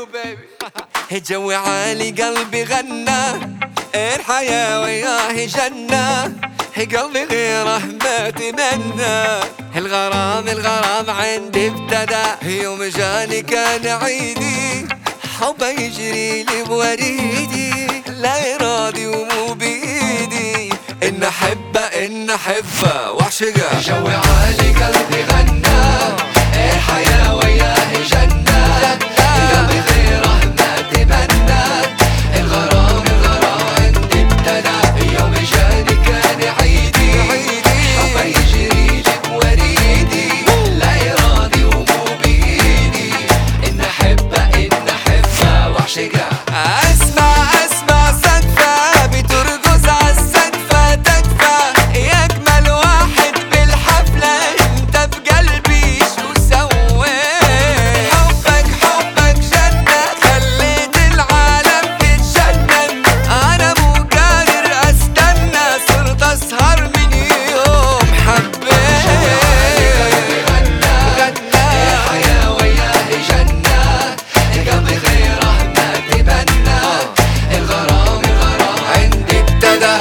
you baby. جوي عالي قلبي غنى، الحياة وياه جنة، قلبي غيره ما تمنى. الغرام عندي ابتدى، يوم جاني كان عيدي، حبه يجري لي بوريدي، لا إرادي ومو بإيدي، إن أحبه وأعشقه. جوي عالي قلبي غنى، الحياة وياه جنة، قلبي غيره ما تمنى. الغرام عندي ابتدى، يوم جاني كان عيدي، حبه يجري لي بوريدي، لا إرادي ومو بإيدي، إن أحبه وأعشقه. أسمع صدفة بترقص عالسقفة تكفى، يا أجمل واحد بالحفلة أنت بقلبي شو سويت. حبك جنة، خليت العالم تتجنن، أنا مو قادر أستنى، صرت أسهر من يوم حبيت. غنى الحياة وياه جنة، قلبي غيره ما تمنى. الغرام عندي ابتدى.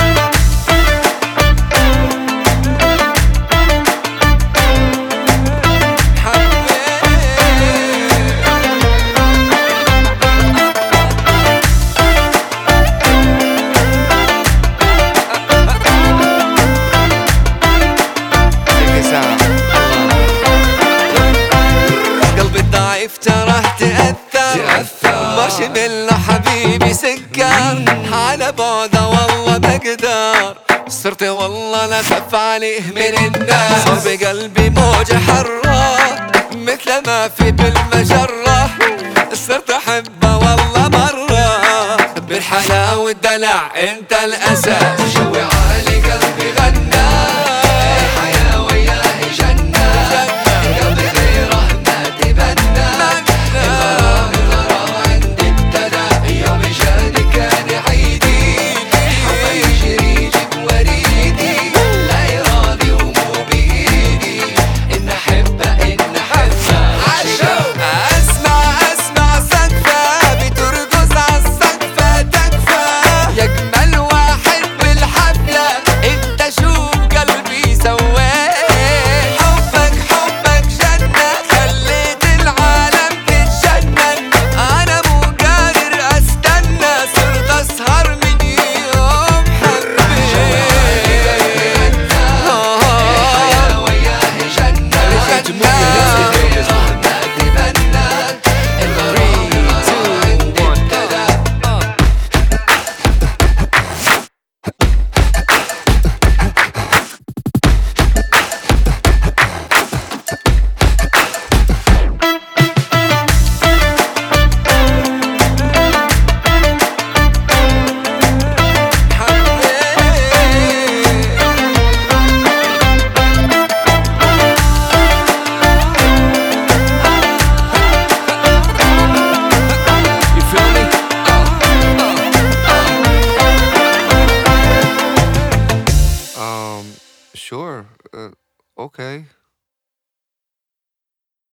قلبي الضعيف تراه تأثر، ماشي من حبيبي سكر، على بعده والله بقدر، صرت والله لا أخاف عليه من الناس. صار بقلبي موجة حرة، مثل ما في بالمجرة، صرت أحبه والله مرة، بالحياة والدلع انت الأساس. جوي عالي قلبي غنى، الحياة وياه جنة، قلبي غيره ما تمنى. الغرام عندي ابتدى، يوم جاني كان عيدي، حبه يجري لي بوريدي، لا إرادي ومو بإيدي، إن أحبه أسمع صدفة بترقص عالسقفة تكفى، يا أجمل واحد بالحفلة أنت شو بقلبي سويت. حبك جنة، خليت العالم تتجنن، أنا مو قادر أستنى، صرت أسهر من يوم حبيت. الحياة وياه جنة، قلبي غيره ما تمنى. الغرام عندي ابتدى. You feel me? Sure. Okay.